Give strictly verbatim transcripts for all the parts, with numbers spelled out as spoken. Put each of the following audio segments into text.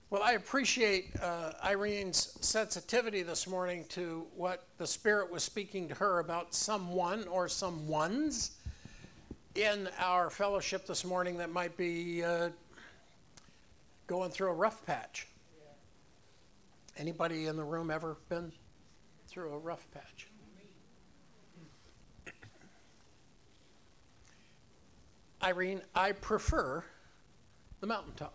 Well, I appreciate uh, Irene's sensitivity this morning to what the Spirit was speaking to her about someone or someones in our fellowship this morning that might be uh, going through a rough patch. Anybody in the room ever been through a rough patch? Irene, I prefer the mountaintop.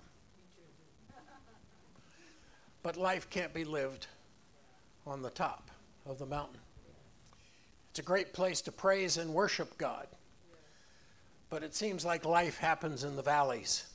But life can't be lived on the top of the mountain. It's a great place to praise and worship God. But it seems like life happens in the valleys.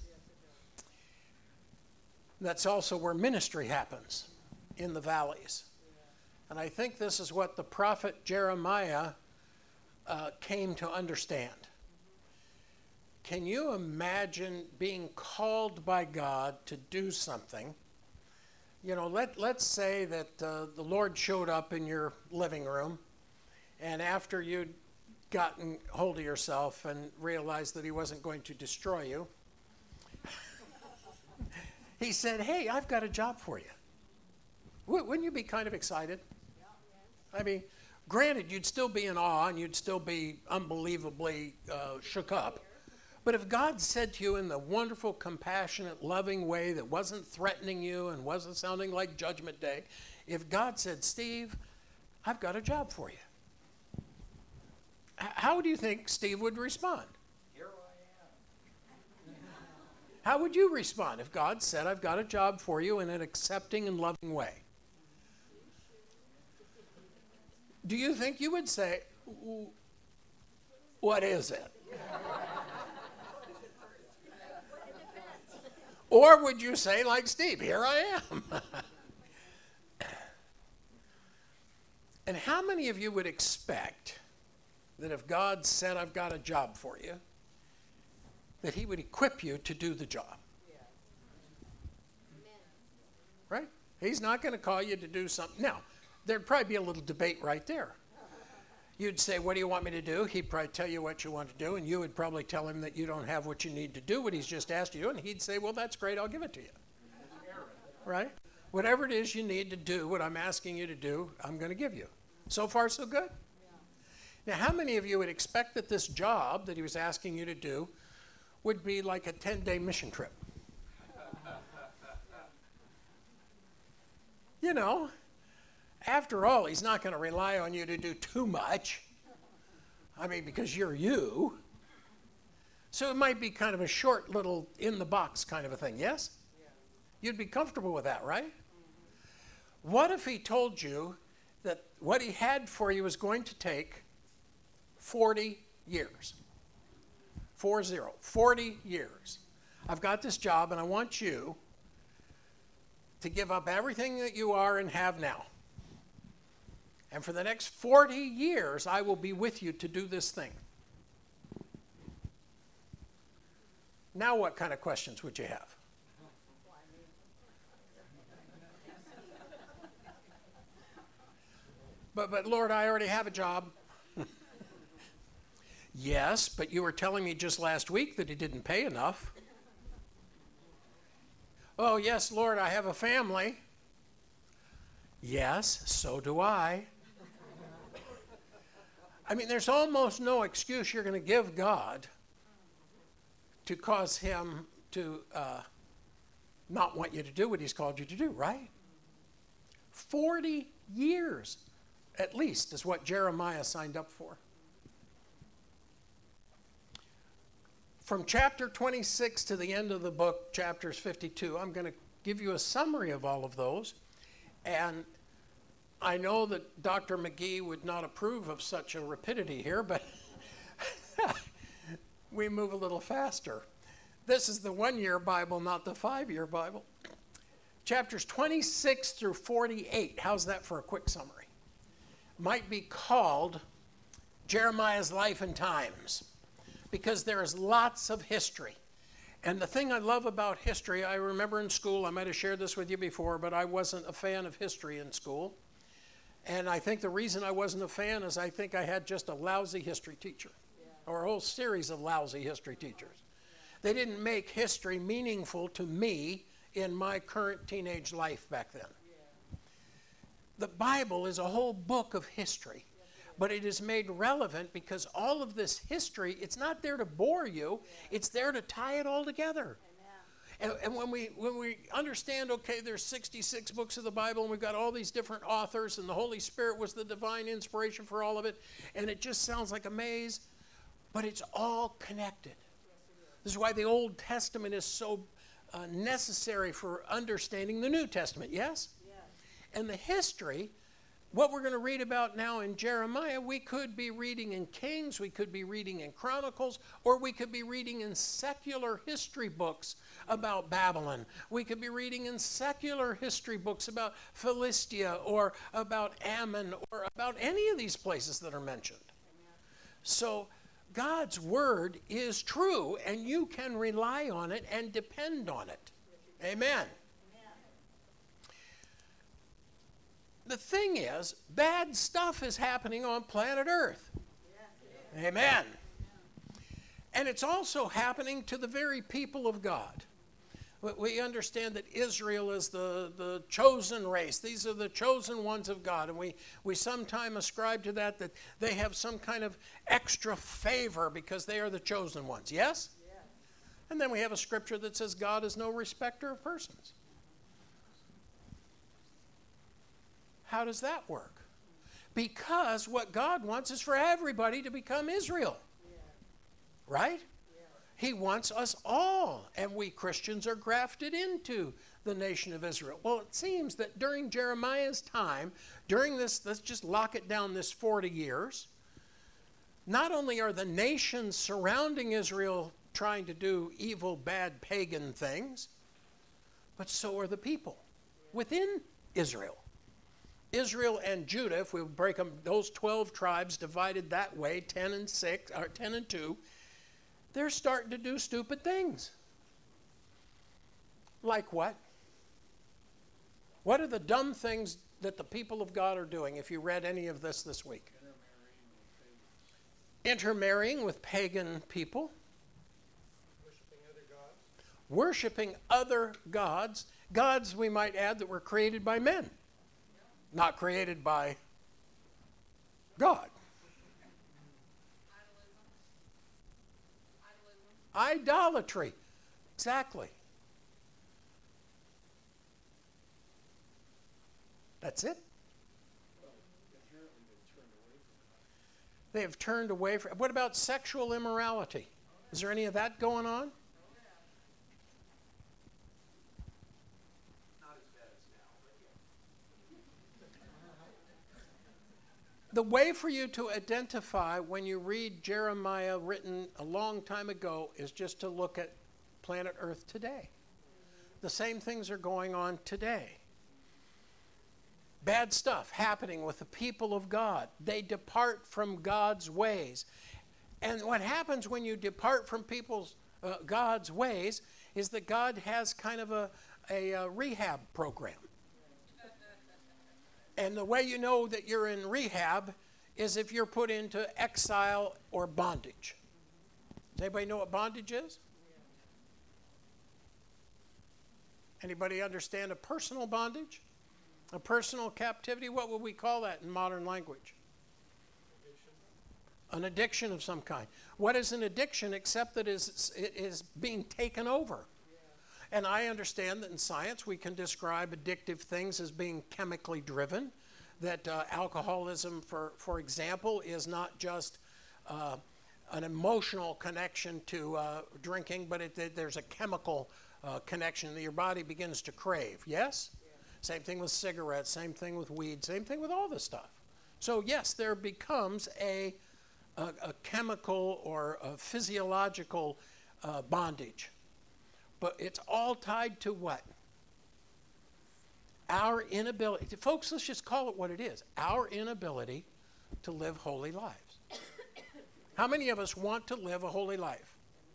That's also where ministry happens, in the valleys. And I think this is what the prophet Jeremiah uh, came to understand. Can you imagine being called by God to do something? You know, let, let's say that uh, the Lord showed up in your living room, and after you'd gotten hold of yourself and realized that he wasn't going to destroy you, he said, hey, I've got a job for you. W- wouldn't you be kind of excited? I mean, granted, you'd still be in awe and you'd still be unbelievably uh, shook up. But if God said to you in the wonderful, compassionate, loving way that wasn't threatening you and wasn't sounding like Judgment Day, if God said, Steve, I've got a job for you, H- how do you think Steve would respond? Here I am. How would you respond if God said, I've got a job for you in an accepting and loving way? Do you think you would say, what is it? Or would you say, like Steve, here I am? And how many of you would expect that if God said, I've got a job for you, that he would equip you to do the job? Right? He's not going to call you to do something. Now, there'd probably be a little debate right there. You'd say, what do you want me to do? He'd probably tell you what you want to do, and you would probably tell him that you don't have what you need to do, what he's just asked you, and he'd say, well, that's great, I'll give it to you. Right? Whatever it is you need to do, what I'm asking you to do, I'm going to give you. So far, so good? Now, how many of you would expect that this job that he was asking you to do would be like a ten-day mission trip? You know, after all, he's not going to rely on you to do too much. I mean, because you're you. So it might be kind of a short little in-the-box kind of a thing, yes? Yeah. You'd be comfortable with that, right? Mm-hmm. What if he told you that what he had for you was going to take forty years? Four zero. forty years. I've got this job, and I want you to give up everything that you are and have now. And for the next forty years, I will be with you to do this thing. Now what kind of questions would you have? But, but Lord, I already have a job. Yes, but you were telling me just last week that he didn't pay enough. Oh, yes, Lord, I have a family. Yes, so do I. I mean, there's almost no excuse you're going to give God to cause him to uh, not want you to do what he's called you to do, right? Forty years, at least, is what Jeremiah signed up for. From chapter twenty-six to the end of the book, chapters fifty-two, I'm going to give you a summary of all of those. And I know that Doctor McGee would not approve of such a rapidity here, but we move a little faster. This is the one-year Bible, not the five-year Bible. Chapters twenty-six through forty-eight, how's that for a quick summary? Might be called Jeremiah's Life and Times, because there is lots of history. And the thing I love about history, I remember in school, I might have shared this with you before, but I wasn't a fan of history in school. And I think the reason I wasn't a fan is I think I had just a lousy history teacher, yeah. or a whole series of lousy history teachers. Yeah. They didn't make history meaningful to me in my current teenage life back then. The Bible is a whole book of history, but it is made relevant because all of this history, it's not there to bore you, it's there to tie it all together. And, and when we when we understand, okay, there's sixty-six books of the Bible, and we've got all these different authors, and the Holy Spirit was the divine inspiration for all of it, and it just sounds like a maze, but it's all connected. This is why the Old Testament is so uh, necessary for understanding the New Testament, yes? Yes. And the history, what we're going to read about now in Jeremiah, we could be reading in Kings, we could be reading in Chronicles, or we could be reading in secular history books about Babylon. We could be reading in secular history books about Philistia or about Ammon or about any of these places that are mentioned. Amen. So God's word is true, and you can rely on it and depend on it. Amen. The thing is, bad stuff is happening on planet Earth. Yes. Amen. And it's also happening to the very people of God. We understand that Israel is the, the chosen race. These are the chosen ones of God. And we, we sometimes ascribe to that that they have some kind of extra favor because they are the chosen ones. Yes? Yes. And then we have a scripture that says God is no respecter of persons. How does that work? Because what God wants is for everybody to become Israel. Yeah. Right? Yeah. He wants us all, and we Christians are grafted into the nation of Israel. Well, it seems that during Jeremiah's time, during this, let's just lock it down, this forty years, not only are the nations surrounding Israel trying to do evil, bad, pagan things, but so are the people within Israel. Israel and Judah, if we break them, those twelve tribes divided that way, ten and six, or ten and two, they're starting to do stupid things. Like what? What are the dumb things that the people of God are doing, if you read any of this this week? Intermarrying with pagan people. Worshipping other gods. Worshipping other gods. Gods, we might add, that were created by men. Not created by God. Idolism. Idolatry. Exactly. That's it. They have turned away from. What about sexual immorality? Is there any of that going on? The way for you to identify when you read Jeremiah written a long time ago is just to look at planet Earth today. The same things are going on today. Bad stuff happening with the people of God. They depart from God's ways. And what happens when you depart from people's uh, God's ways is that God has kind of a, a, a rehab program. And the way you know that you're in rehab is if you're put into exile or bondage. Does anybody know what bondage is? Anybody understand a personal bondage? A personal captivity? What would we call that in modern language? Addiction. An addiction of some kind. What is an addiction except that it is being taken over? And I understand that in science we can describe addictive things as being chemically driven, that uh, alcoholism, for, for example, is not just uh, an emotional connection to uh, drinking, but it, it, there's a chemical uh, connection that your body begins to crave, yes? Yeah. Same thing with cigarettes, same thing with weed, same thing with all this stuff. So yes, there becomes a, a, a chemical or a physiological uh, bondage. But it's all tied to what? Our inability. Folks, let's just call it what it is. Our inability to live holy lives. How many of us want to live a holy life?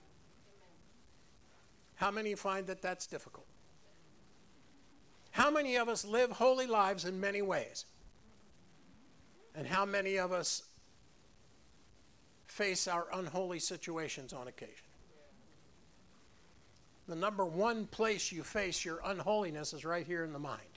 How many find that that's difficult? How many of us live holy lives in many ways? And how many of us face our unholy situations on occasion? The number one place you face your unholiness is right here in the mind.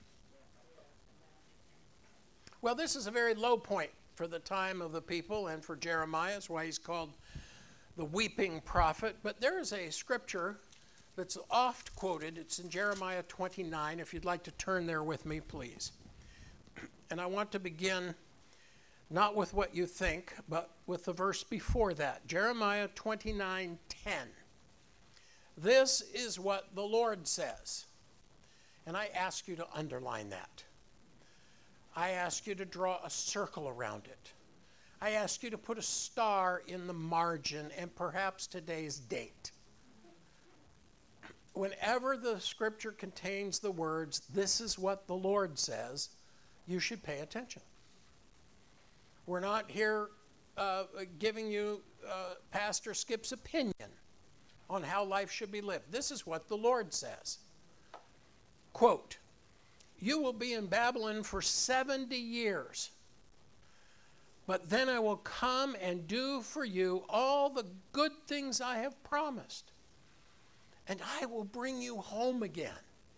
Well, this is a very low point for the time of the people and for Jeremiah. That's why he's called the weeping prophet. But there is a scripture that's oft quoted. It's in Jeremiah twenty-nine. If you'd like to turn there with me, please. And I want to begin not with what you think, but with the verse before that. Jeremiah twenty-nine ten. This is what the Lord says. And I ask you to underline that. I ask you to draw a circle around it. I ask you to put a star in the margin and perhaps today's date. Whenever the scripture contains the words, this is what the Lord says, you should pay attention. We're not here uh, giving you uh, Pastor Skip's opinion on how life should be lived. This is what the Lord says. Quote, you will be in Babylon for seventy years, but then I will come and do for you all the good things I have promised, and I will bring you home again.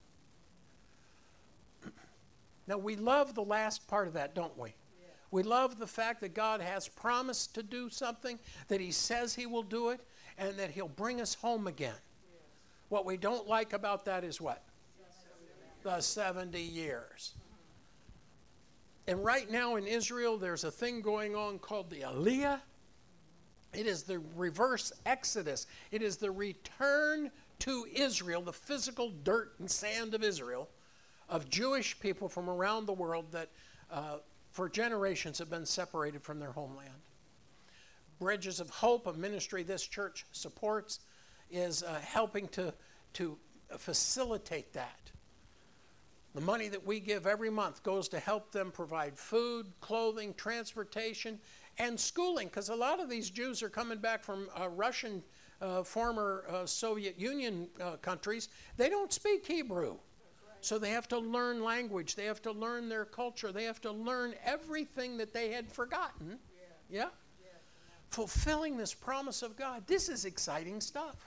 Now, we love the last part of that, don't we? Yeah. We love the fact that God has promised to do something, that he says he will do it, and that he'll bring us home again. Yes. What we don't like about that is what? The seventy years. And right now in Israel, there's a thing going on called the Aliyah. It is the reverse Exodus. It is the return to Israel, the physical dirt and sand of Israel, of Jewish people from around the world that uh, for generations have been separated from their homeland. Bridges of Hope, a ministry this church supports, is uh, helping to, to facilitate that. The money that we give every month goes to help them provide food, clothing, transportation, and schooling, because a lot of these Jews are coming back from uh, Russian, uh, former uh, Soviet Union uh, countries. They don't speak Hebrew. So they have to learn language. They have to learn their culture. They have to learn everything that they had forgotten. Yeah? yeah? yeah. Fulfilling this promise of God. This is exciting stuff.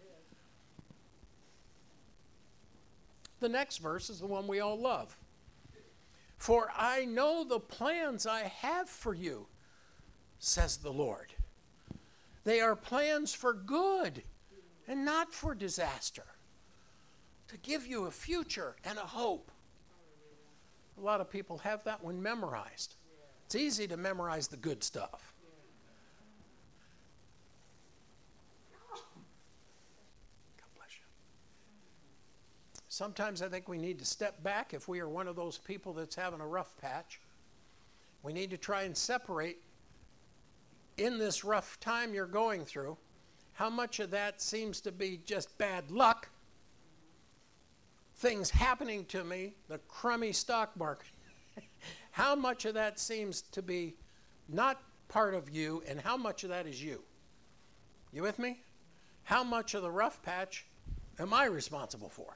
The next verse is the one we all love. For I know the plans I have for you, says the Lord. They are plans for good and not for disaster, to give you a future and a hope. A lot of people have that one memorized. It's easy to memorize the good stuff. Sometimes I think we need to step back if we are one of those people that's having a rough patch. We need to try and separate in this rough time you're going through, how much of that seems to be just bad luck, things happening to me, the crummy stock market. How much of that seems to be not part of you, and how much of that is you? You with me? How much of the rough patch am I responsible for?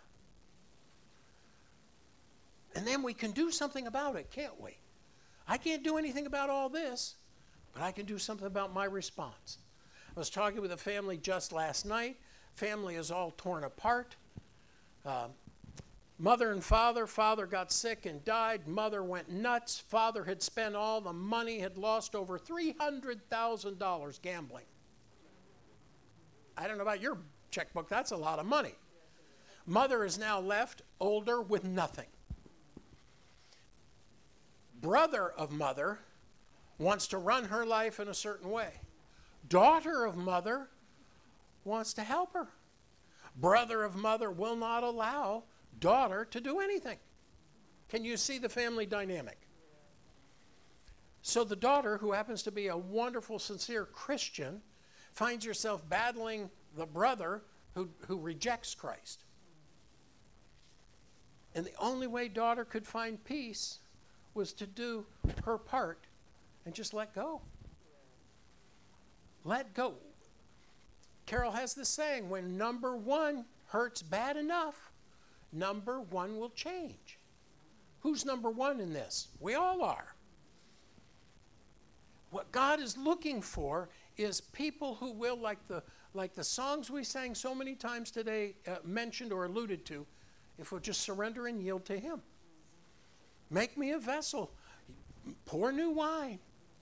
And then we can do something about it, can't we? I can't do anything about all this, but I can do something about my response. I was talking with a family just last night. Family is all torn apart. Uh, mother and father. Father got sick and died. Mother went nuts. Father had spent all the money, had lost over three hundred thousand dollars gambling. I don't know about your checkbook. That's a lot of money. Mother is now left, older, with nothing. Brother of mother wants to run her life in a certain way. Daughter of mother wants to help her. Brother of mother will not allow daughter to do anything. Can you see the family dynamic? So the daughter, who happens to be a wonderful, sincere Christian, finds herself battling the brother who, who rejects Christ. And the only way daughter could find peace was to do her part and just let go. Let go. Carol has this saying, when number one hurts bad enough, number one will change. Who's number one in this? We all are. What God is looking for is people who will, like the, like the songs we sang so many times today uh, mentioned or alluded to, if we'll just surrender and yield to him. Make me a vessel. Pour new wine.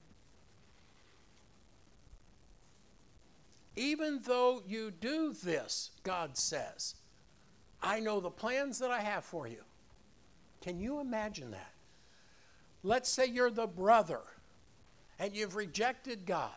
Even though you do this, God says, I know the plans that I have for you. Can you imagine that? Let's say you're the brother and you've rejected God.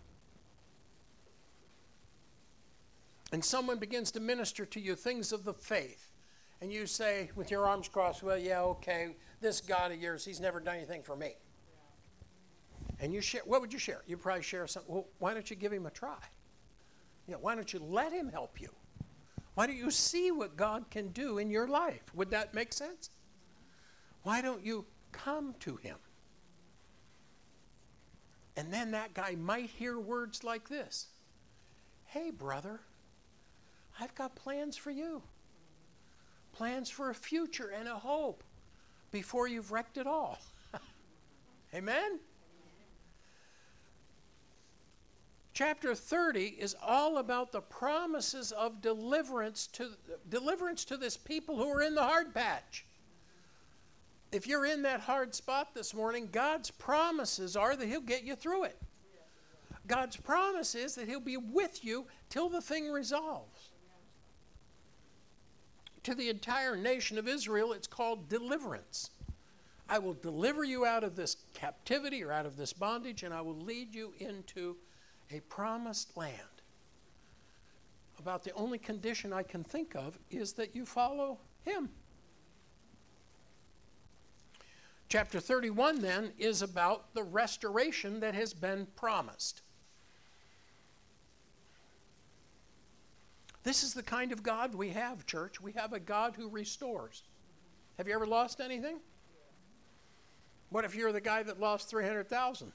And someone begins to minister to you things of the faith. And you say, with your arms crossed, well, yeah, okay, this God of yours, he's never done anything for me. And you share, what would you share? You'd probably share something. Well, why don't you give him a try? You know, why don't you let him help you? Why don't you see what God can do in your life? Would that make sense? Why don't you come to him? And then that guy might hear words like this. Hey, brother, I've got plans for you. Plans for a future and a hope before you've wrecked it all. Amen? Chapter thirty is all about the promises of deliverance to deliverance to this people who are in the hard patch. If you're in that hard spot this morning, God's promises are that he'll get you through it. God's promise is that he'll be with you till the thing resolves. To the entire nation of Israel, it's called deliverance. I will deliver you out of this captivity or out of this bondage, and I will lead you into a promised land. About the only condition I can think of is that you follow him. Chapter thirty-one then is about the restoration that has been promised. This is the kind of God we have, church. We have a God who restores. Have you ever lost anything? What if you're the guy that lost three hundred thousand?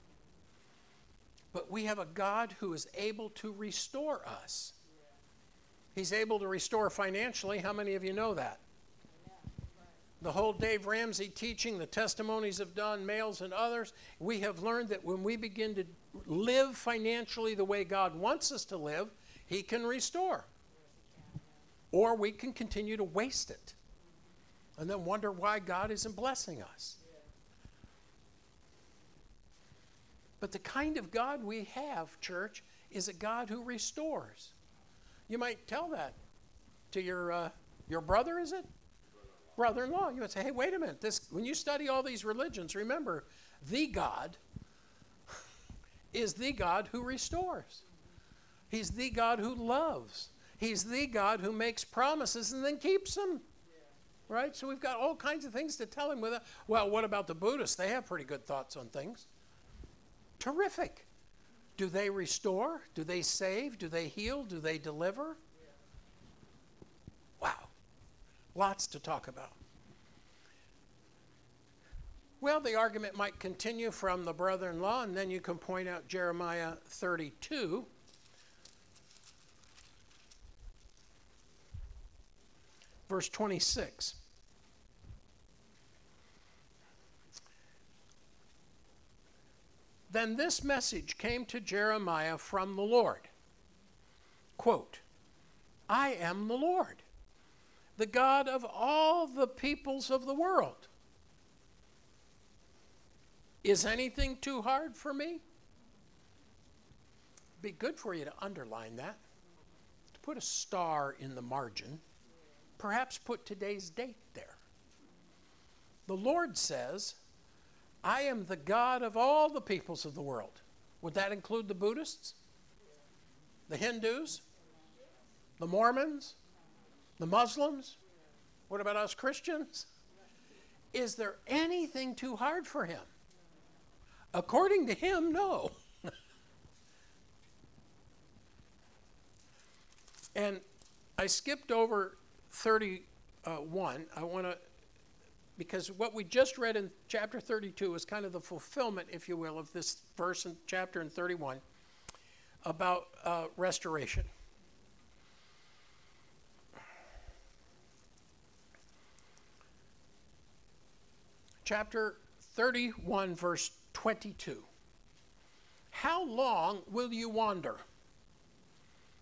But we have a God who is able to restore us. He's able to restore financially. How many of you know that? The whole Dave Ramsey teaching, the testimonies of Don Males and others, we have learned that when we begin to live financially the way God wants us to live, he can restore. Or we can continue to waste it and then wonder why God isn't blessing us. But the kind of God we have, church, is a God who restores. You might tell that to your uh, your brother, is it? Brother-in-law. You would say, hey, wait a minute. This, when you study all these religions, remember, the God is the God who restores. He's the God who loves. He's the God who makes promises and then keeps them. Yeah. Right? So we've got all kinds of things to tell him with it. Well, what about the Buddhists? They have pretty good thoughts on things. Terrific. Do they restore? Do they save? Do they heal? Do they deliver? Wow. Lots to talk about. Well, the argument might continue from the brother-in-law, and then you can point out Jeremiah thirty-two. Verse twenty-six. Then this message came to Jeremiah from the Lord. Quote, I am the Lord, the God of all the peoples of the world. Is anything too hard for me? It'd be good for you to underline that, to put a star in the margin, perhaps put today's date there. The Lord says, I am the God of all the peoples of the world. Would that include the Buddhists? The Hindus? The Mormons? The Muslims? What about us Christians? Is there anything too hard for him? According to him, no. And I skipped over thirty-one. I want to, because what we just read in chapter thirty-two is kind of the fulfillment, if you will, of this verse in chapter in thirty-one about uh, restoration. Chapter thirty-one, verse twenty-two. How long will you wander?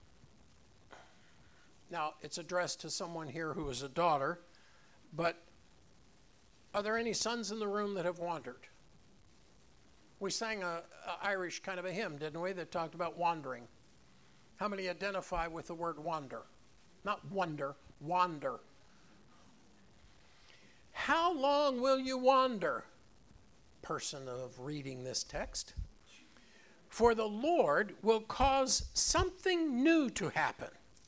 Now, it's addressed to someone here who is a daughter, but are there any sons in the room that have wandered? We sang a, a Irish kind of a hymn, didn't we, that talked about wandering. How many identify with the word wander? Not wonder, wander. How long will you wander, person of reading this text? For the Lord will cause something new to happen.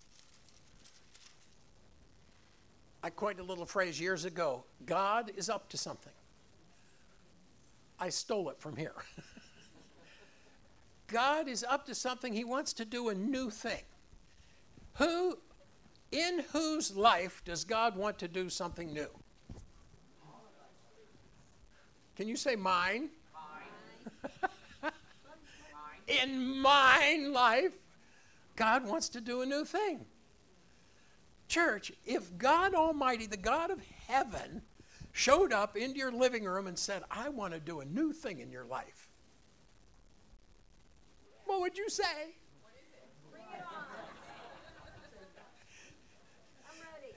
I coined a little phrase years ago. God is up to something. I stole it from here. God is up to something. He wants to do a new thing. Who, in whose life does God want to do something new? Can you say mine? Mine. In mine life, God wants to do a new thing. Church, if God Almighty, the God of heaven, showed up into your living room and said, I want to do a new thing in your life, what would you say? What is it? Bring it on. I'm ready.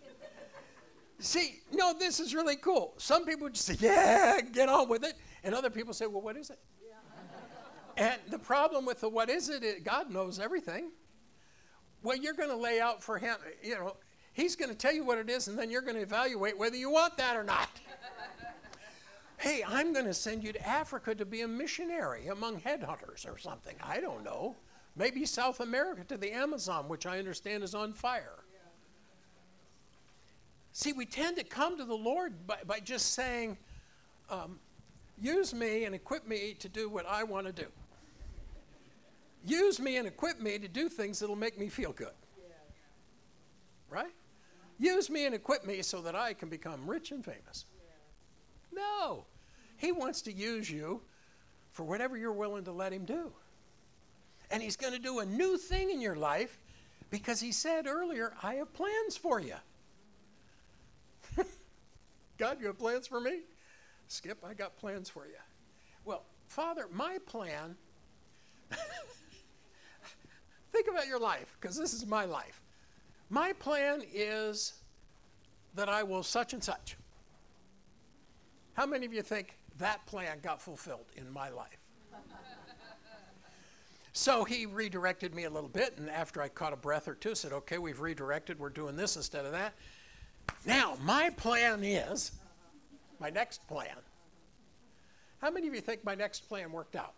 See, no, this is really cool. Some people would just say, yeah, get on with it. And other people say, well, what is it? Yeah. And the problem with the what is it, is God knows everything. Well, you're going to lay out for him, you know, he's going to tell you what it is, and then you're going to evaluate whether you want that or not. Hey, I'm going to send you to Africa to be a missionary among headhunters or something. I don't know. Maybe South America to the Amazon, which I understand is on fire. Yeah. See, we tend to come to the Lord by, by just saying, um, use me and equip me to do what I want to do. Use me and equip me to do things that'll make me feel good. Yeah. Right? Use me and equip me so that I can become rich and famous. Yeah. No. He wants to use you for whatever you're willing to let him do. And he's going to do a new thing in your life because he said earlier, I have plans for you. God, you have plans for me? Skip, I got plans for you. Well, Father, my plan... Think about your life, because this is my life. My plan is that I will such and such. How many of you think that plan got fulfilled in my life? So he redirected me a little bit, and after I caught a breath or two, said, okay, we've redirected, we're doing this instead of that. Now, my plan is, my next plan. How many of you think my next plan worked out?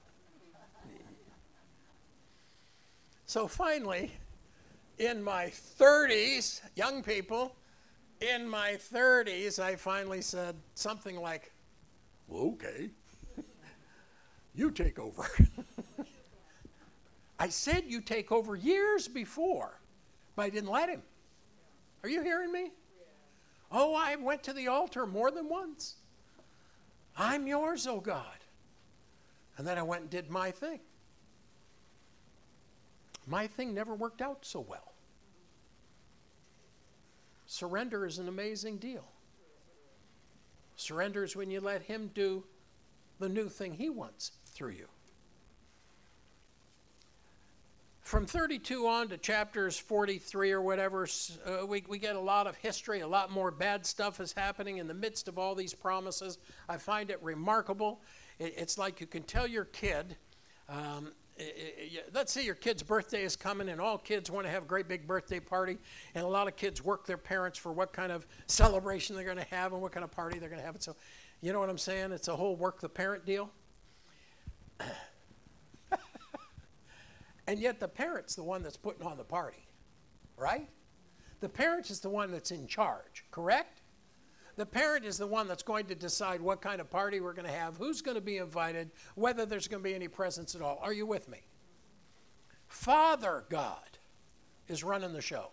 So finally, in my thirties, young people, in my thirties, I finally said something like, well, okay, you take over. I said you take over years before, but I didn't let him. Are you hearing me? Yeah. Oh, I went to the altar more than once. I'm yours, oh God. And then I went and did my thing. My thing never worked out so well. Surrender is an amazing deal. Surrender is when you let him do the new thing he wants through you. From thirty-two on to chapters forty-three or whatever, uh, we, we get a lot of history, a lot more bad stuff is happening in the midst of all these promises. I find it remarkable. It, it's like you can tell your kid, um, let's say your kid's birthday is coming and all kids want to have a great big birthday party, and a lot of kids work their parents for what kind of celebration they're going to have and what kind of party they're going to have. And so, you know what I'm saying? It's a whole work the parent deal. And yet the parent's the one that's putting on the party, right? The parent is the one that's in charge, correct? The parent is the one that's going to decide what kind of party we're going to have, who's going to be invited, whether there's going to be any presents at all. Are you with me? Father God is running the show.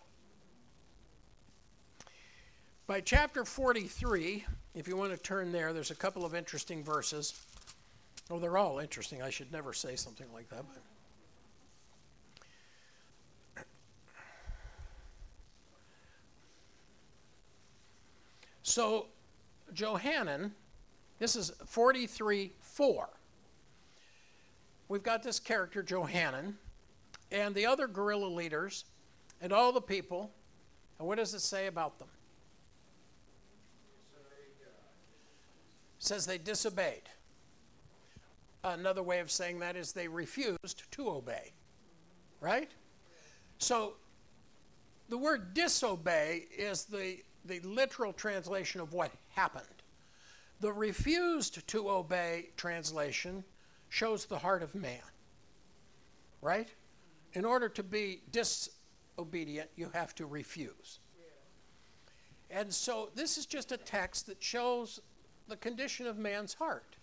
By chapter forty-three, if you want to turn there, there's a couple of interesting verses. Oh, they're all interesting. I should never say something like that. But so, Johanan, this is forty-three four. We've got this character, Johanan, and the other guerrilla leaders and all the people And what does it say about them? It says they disobeyed. Another way of saying that is they refused to obey. Right? So the word disobey is the, the literal translation of what happened. The refused to obey translation shows the heart of man. Right? In order to be disobedient, you have to refuse. And so this is just a text that shows the condition of man's heart.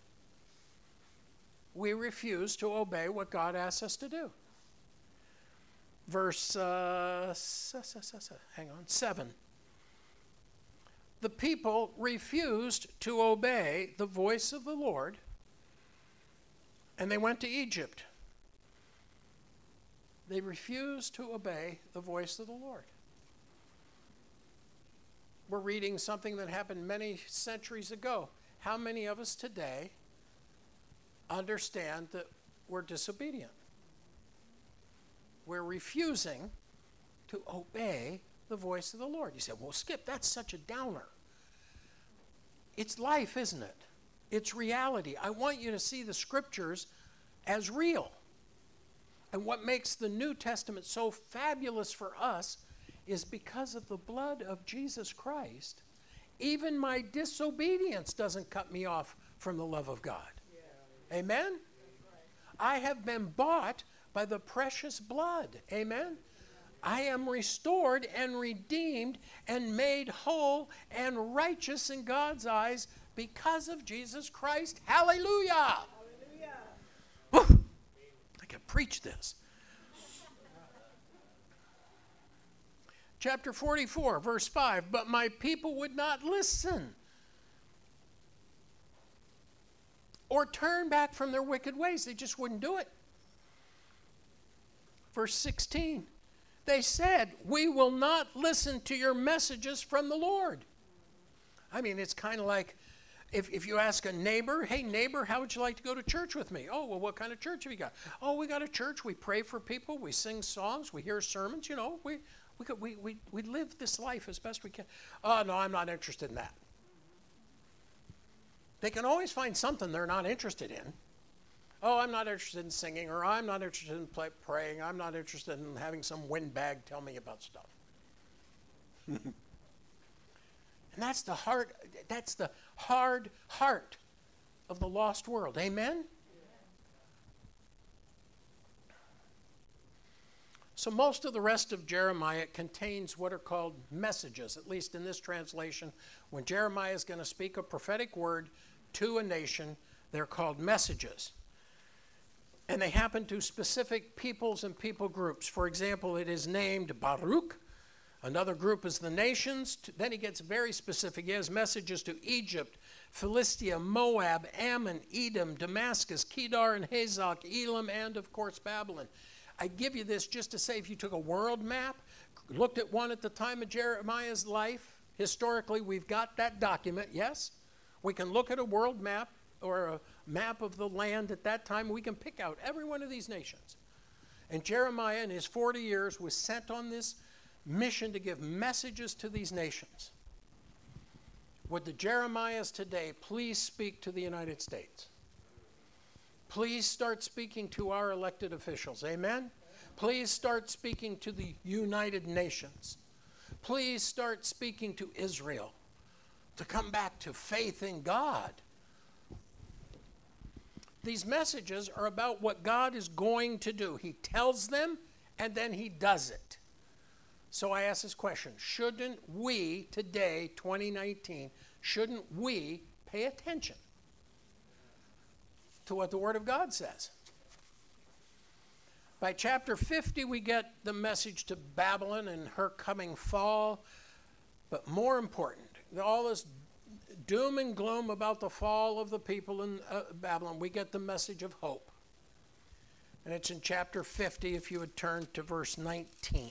We refuse to obey what God asks us to do. Verse, uh, hang on, seven. The people refused to obey the voice of the Lord, and they went to Egypt. They refused to obey the voice of the Lord. We're reading something that happened many centuries ago. How many of us today understand that we're disobedient? We're refusing to obey the voice of the Lord. You say, well, Skip, that's such a downer. It's life, isn't it? It's reality. I want you to see the scriptures as real. And what makes the New Testament so fabulous for us is because of the blood of Jesus Christ, even my disobedience doesn't cut me off from the love of God. Yeah. Amen? Right. I have been bought by the precious blood. Amen? I am restored and redeemed and made whole and righteous in God's eyes because of Jesus Christ. Hallelujah! Hallelujah. Woo. I can preach this. Chapter forty-four, verse five. But my people would not listen or turn back from their wicked ways. They just wouldn't do it. Verse sixteen. They said, we will not listen to your messages from the Lord. I mean, it's kind of like if, if you ask a neighbor, hey, neighbor, how would you like to go to church with me? Oh, well, what kind of church have you got? Oh, we got a church. We pray for people. We sing songs. We hear sermons. You know, we we could, we, we, we live this life as best we can. Oh, no, I'm not interested in that. They can always find something they're not interested in. Oh, I'm not interested in singing, or I'm not interested in play, praying. I'm not interested in having some windbag tell me about stuff. And that's the heart, that's the hard heart of the lost world. Amen? So most of the rest of Jeremiah contains what are called messages, at least in this translation. When Jeremiah is going to speak a prophetic word to a nation, they're called messages. And they happen to specific peoples and people groups. For example, it is named Baruch. Another group is the nations. Then he gets very specific. He has messages to Egypt, Philistia, Moab, Ammon, Edom, Damascus, Kedar, and Hazak, Elam, and of course Babylon. I give you this just to say if you took a world map, looked at one at the time of Jeremiah's life, historically we've got that document, yes? We can look at a world map or a map of the land at that time. We can pick out every one of these nations. And Jeremiah in his forty years was sent on this mission to give messages to these nations. Would the Jeremiahs today please speak to the United States? Please start speaking to our elected officials. Amen? Please start speaking to the United Nations. Please start speaking to Israel to come back to faith in God. These messages are about what God is going to do. He tells them, and then he does it. So I ask this question, shouldn't we today, twenty nineteen, shouldn't we pay attention to what the Word of God says? By chapter fifty, we get the message to Babylon and her coming fall. But more important, all this doom and gloom about the fall of the people in uh, Babylon, we get the message of hope. And it's in chapter fifty, if you would turn to verse nineteen.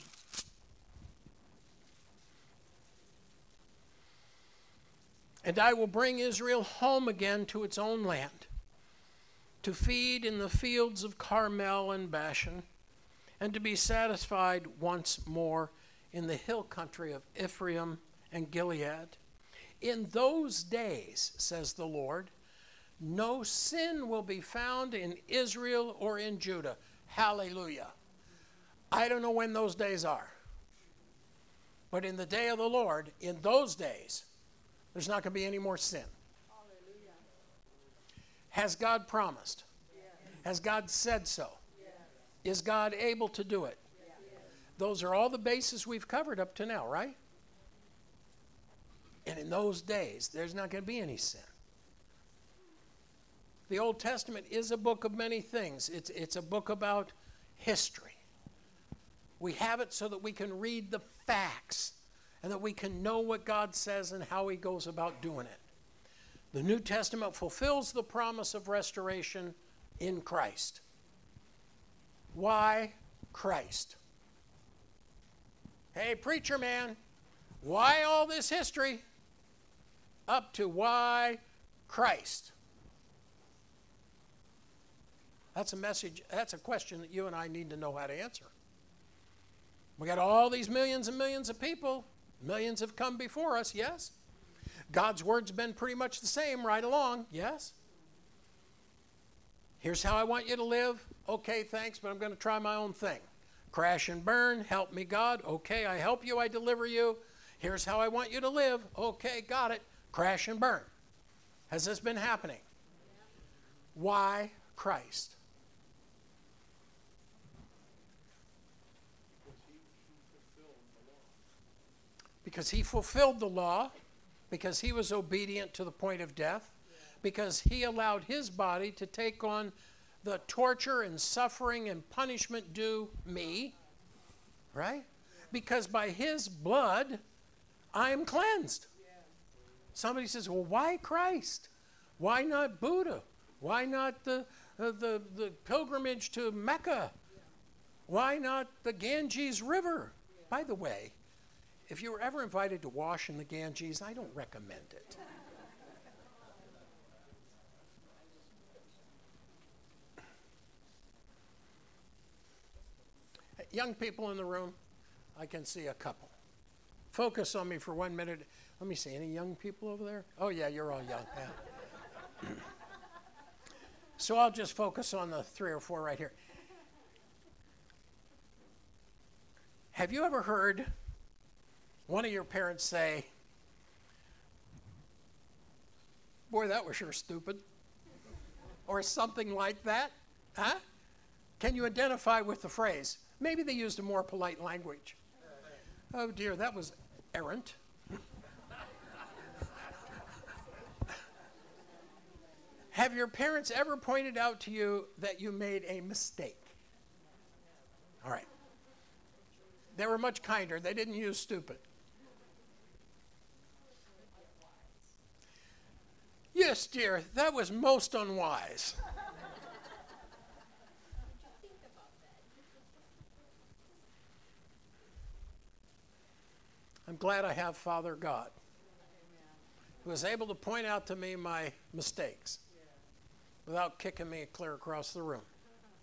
And I will bring Israel home again to its own land, to feed in the fields of Carmel and Bashan, and to be satisfied once more in the hill country of Ephraim and Gilead. In those days, says the Lord, no sin will be found in Israel or in Judah. Hallelujah. I don't know when those days are. But in the day of the Lord, in those days, there's not going to be any more sin. Hallelujah. Has God promised? Yes. Has God said so? Yes. Is God able to do it? Yes. Those are all the bases we've covered up to now, right? And in those days, there's not going to be any sin. The Old Testament is a book of many things. It's, it's a book about history. We have it so that we can read the facts and that we can know what God says and how he goes about doing it. The New Testament fulfills the promise of restoration in Christ. Why Christ? Hey, preacher man, why all this history? Up to why Christ? That's a message, that's a question that you and I need to know how to answer. We got all these millions and millions of people. Millions have come before us, yes. God's word's been pretty much the same right along, yes. Here's how I want you to live. Okay, thanks, but I'm going to try my own thing. Crash and burn, help me God. Okay, I help you, I deliver you. Here's how I want you to live. Okay, got it. Crash and burn. Has this been happening? Why Christ? Because he fulfilled the law, because he was obedient to the point of death, because he allowed his body to take on the torture and suffering and punishment due me, right? Because by his blood, I am cleansed. Somebody says, well, why Christ? Why not Buddha? Why not the, uh, the, the pilgrimage to Mecca? Why not the Ganges River? By the way, if you were ever invited to wash in the Ganges, I don't recommend it. Young people in the room, I can see a couple. Focus on me for one minute. Let me see, any young people over there? Oh yeah, you're all young. Yeah. So I'll just focus on the three or four right here. Have you ever heard one of your parents say, boy, that was sure stupid, or something like that? Huh? Can you identify with the phrase? Maybe they used a more polite language. Oh dear, that was errant. Have your parents ever pointed out to you that you made a mistake? All right. They were much kinder. They didn't use stupid. Yes, dear, that was most unwise. I'm glad I have Father God, who is able to point out to me my mistakes without kicking me clear across the room.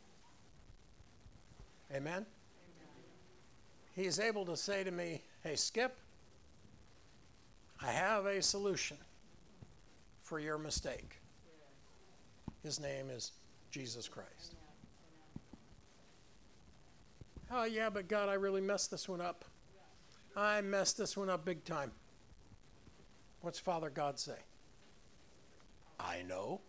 Amen? He is able to say to me, hey, Skip, I have a solution for your mistake. His name is Jesus Christ. Oh, yeah, but God, I really messed this one up. I messed this one up big time. What's Father God say? I know.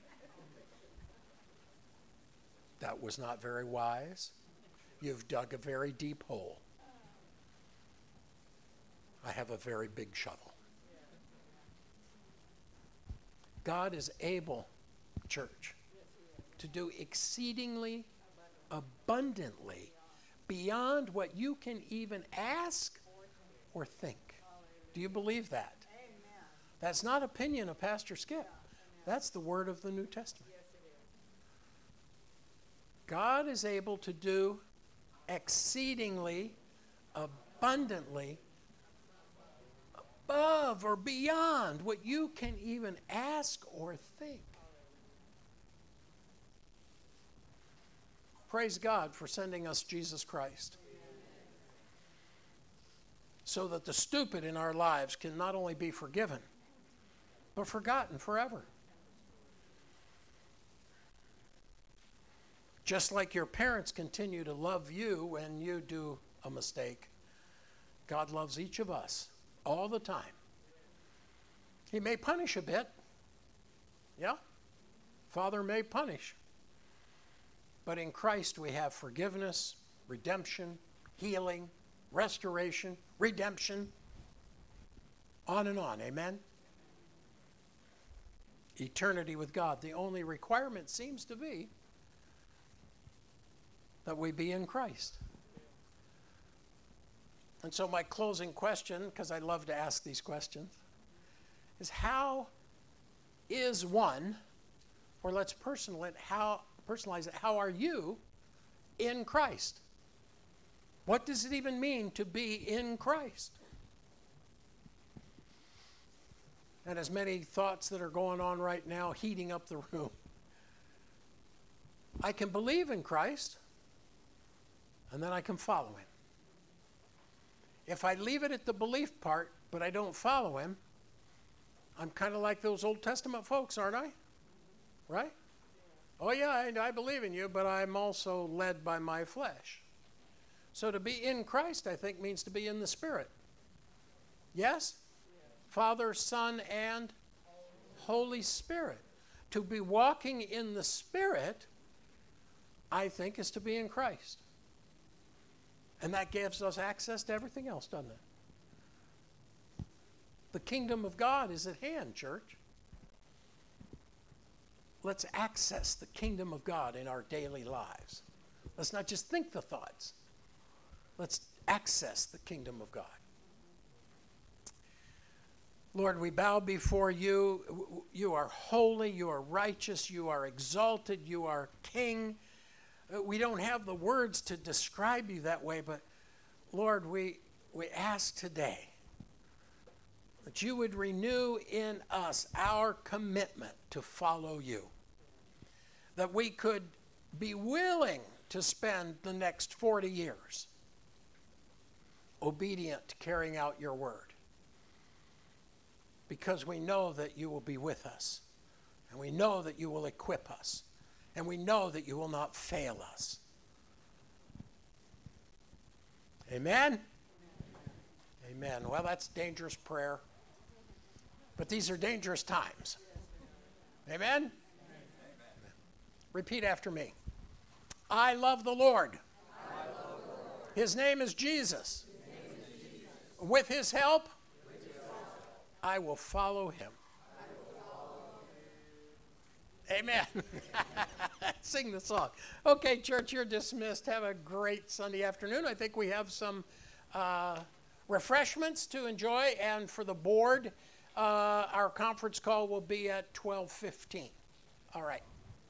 That was not very wise. You've dug a very deep hole. I have a very big shovel. God is able, church, to do exceedingly abundantly beyond what you can even ask or think. Do you believe that? That's not opinion of Pastor Skip. That's the word of the New Testament. God is able to do exceedingly abundantly above or beyond what you can even ask or think. Praise God for sending us Jesus Christ. so that the stupid in our lives can not only be forgiven, but forgotten forever. Just like your parents continue to love you when you do a mistake, God loves each of us all the time. He may punish a bit. Yeah? Father may punish. But in Christ we have forgiveness, redemption, healing, restoration, redemption, on and on. Amen? Eternity with God. The only requirement seems to be that we be in Christ. And so my closing question, because I love to ask these questions, is how is one, or let's personal it, how, personalize it, how are you in Christ? What does it even mean to be in Christ? And as many thoughts that are going on right now, heating up the room. I can believe in Christ, and then I can follow him. If I leave it at the belief part, but I don't follow him, I'm kind of like those Old Testament folks, aren't I? Right? Oh yeah, I, I believe in you, but I'm also led by my flesh. So to be in Christ, I think, means to be in the Spirit. Yes? Father, Son, and Holy Spirit. To be walking in the Spirit, I think, is to be in Christ. And that gives us access to everything else, doesn't it? The kingdom of God is at hand, church. Let's access the kingdom of God in our daily lives. Let's not just think the thoughts. Let's access the kingdom of God. Lord, we bow before you. You are holy, you are righteous, you are exalted, you are king. We don't have the words to describe you that way, but Lord, we, we ask today that you would renew in us our commitment to follow you. That we could be willing to spend the next forty years obedient to carrying out your word. Because we know that you will be with us. And we know that you will equip us. And we know that you will not fail us. Amen? Amen. Well, that's dangerous prayer. But these are dangerous times. Amen? Amen. Repeat after me. I love the Lord. I love the Lord. His name is Jesus. His name is Jesus. With his help, With his help, I will follow him. I will follow Amen. Sing the song. Okay, church, you're dismissed. Have a great Sunday afternoon. I think we have some uh, refreshments to enjoy. And for the board, uh, our conference call will be at twelve fifteen. All right.